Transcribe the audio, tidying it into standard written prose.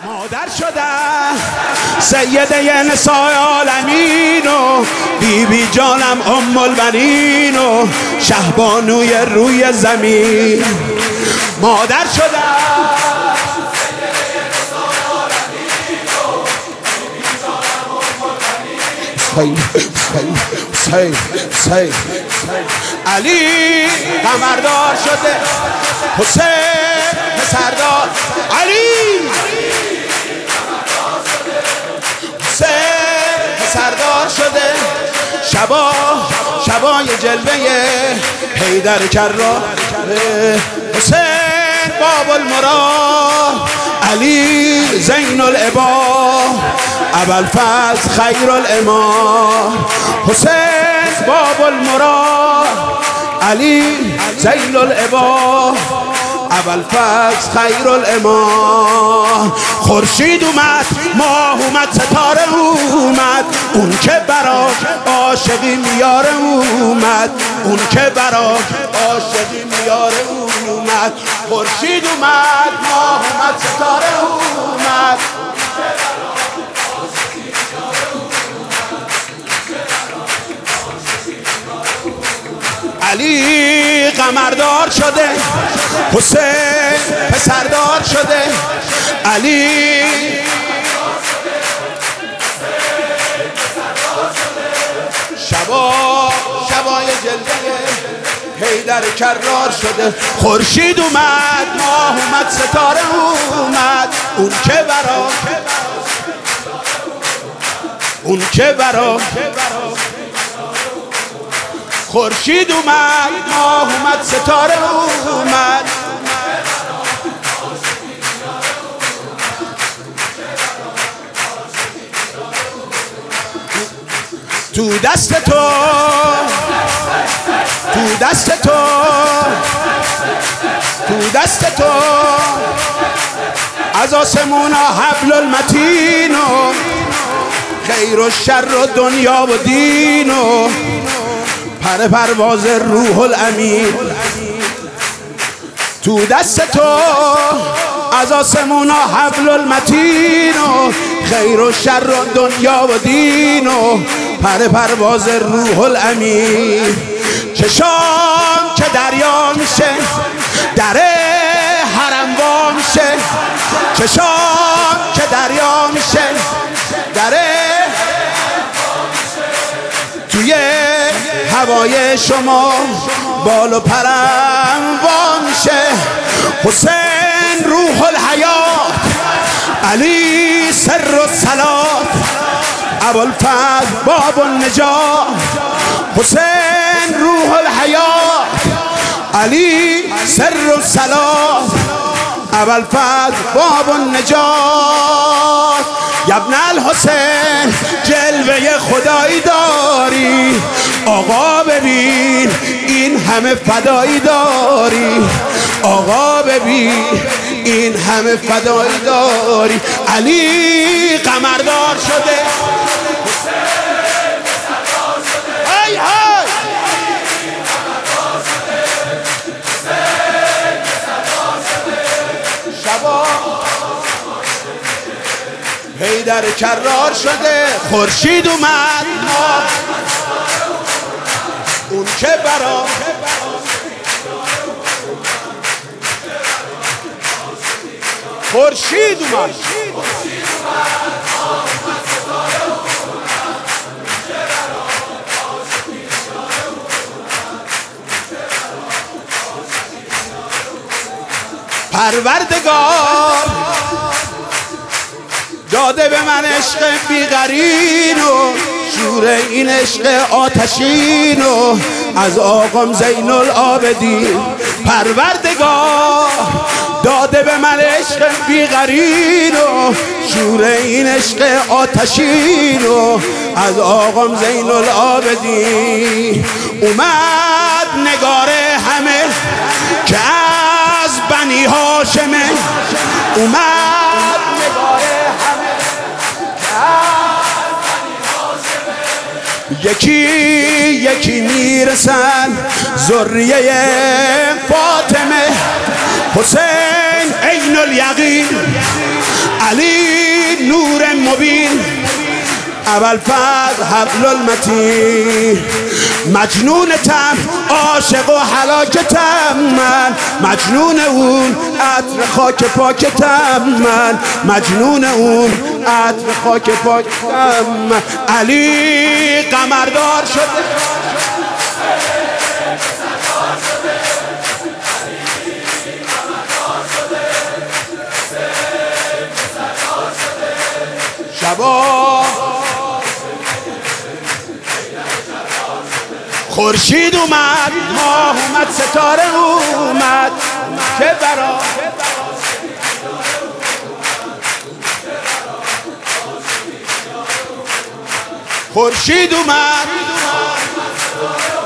مادر شدم سیده نسای عالمین و بیبی جانم ام البنین و شهبانوی روی زمین. مادر شدم سیده نسای عالمین و بیبی جانم ام البنین. علی قمردار شده، حسین پسردار، علی سردار شده. شبای جلوه حیدر کرار، حسین باب المراد، علی زین العباد، ابوالفضل خیر الامام. حسین باب المراد، علی زین العباد، ابوالفضل خیر الامام. خورشید اومد، ماه اومد، ستاره اومد، اون که برا عاشقی میاره اومد، اون که برا عاشقی میاره اومد. خورشید اومد، ماه اومد، ستاره اومد، علی قمردار شده، حسین پسردار شده. علی شبای جلوه حیدر کرار شده. خورشید اومد، ماه اومد، ستاره اومد، اون که برا خورشید اومد، ماه اومد، ستاره اومد. تو دست تو، تو دست تو، تو دست تو از آسمونا حبل المتین و خیر و شر و دنیا و دین و پرواز روح الامین. تو دست تو از آسمونا حبل المتین و خیر و شر و دنیا و دین و پرواز روح الامین. چشام که دریا میشه، در حرم وا میشه. چشام که دریا میشه، در توی هوای شما بال و پرم وا میشه. حسین روح الحیات، علی سر الصلات، ابوالفضل باب النجات. حسین روح الحیات، علی سر الصلات، ابوالفضل باب النجات. یا ابن الحسین جلوه خدایی داری، آقا ببین این همه فدایی داری، آقا ببین این همه فدایی داری. علی قمردار شده، های های شبا حیدر کرار شده. خورشید اومد، اون که برا خورشید اومد. پروردگار داده به من عشق بی‌قرین و شور این عشق آتشین و از آقام زین العابدین. پروردگار داده به من عشق بی‌قرین و شور این عشق آتشین و از آقام زین العابدین. اومد نگار همه که از بنی هاشمه، اومد نگار همه که از بنی هاشمه. یکی میرسن ذریه فاطمه. حسین عین الیقین، علی المبین ابوالفضل حبل المتین. مجنونتم عاشق و هلاکتم من، مجنون اون عطر خاک پاکتم من، مجنون اون عطر خاک پاکتم من. علی قمردار شده شبا خورشید اومد، ماه اومد، ستاره اومد که برا خورشید اومد